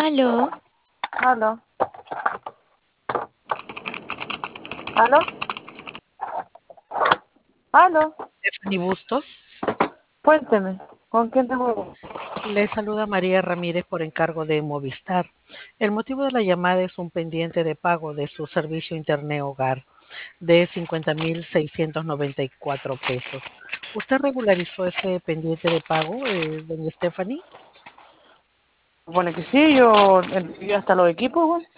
Aló, Aló, aló, aló. Stephanie Bustos. Cuénteme, ¿con quién tengo? Le saluda María Ramírez por encargo de Movistar. El motivo de la llamada es un pendiente de pago de su servicio Internet Hogar de 50.694 pesos. ¿Usted regularizó ese pendiente de pago, doña Stephanie? Supone que sí, yo envío hasta los equipos, güey.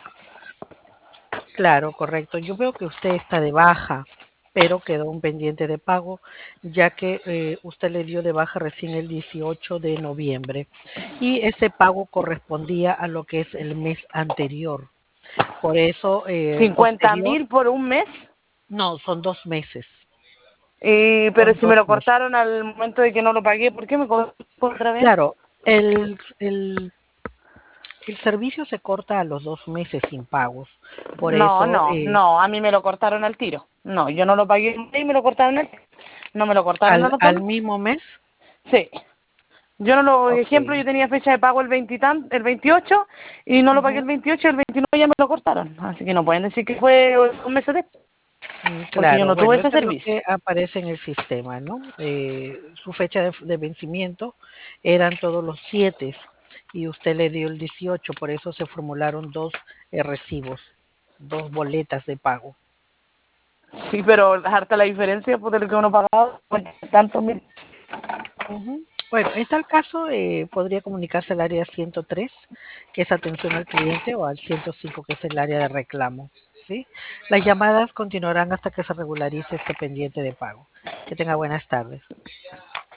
Claro, correcto. Yo veo que usted está de baja, pero quedó un pendiente de pago, ya que usted le dio de baja recién el 18 de noviembre y ese pago correspondía a lo que es el mes anterior. Por eso, 50 posterior, mil por un mes. no, son 2 meses, Pero son si me lo 2 meses. cortaron al momento de que no lo pagué, ¿por qué me cobró otra vez? Claro, el servicio se corta a los 2 meses sin pagos. Por No, eso, no, no, a mí me lo cortaron al tiro. No, yo no lo pagué y me lo cortaron al tiro. No me lo cortaron a al, los dos al meses. mismo mes, Sí. Yo no lo, ok. ejemplo, yo tenía fecha de pago el 28 y no lo pagué el Ujú. 28 y el 29 ya me lo cortaron. Así que no pueden decir que fue un mes después, porque yo Claro, no tuve bueno, ese eso es lo servicio. que aparece en el sistema, ¿no? Su fecha de vencimiento eran todos los 7 y usted le dio el 18, por eso se formularon dos recibos, dos boletas de pago. Sí, pero harta la diferencia pues, de lo que uno pagaba, pues, tanto mil. Ujú. Bueno, en tal caso podría comunicarse al área 103, que es atención al cliente, o al 105, que es el área de reclamo, ¿sí? Las llamadas continuarán hasta que se regularice este pendiente de pago. Que tenga buenas tardes.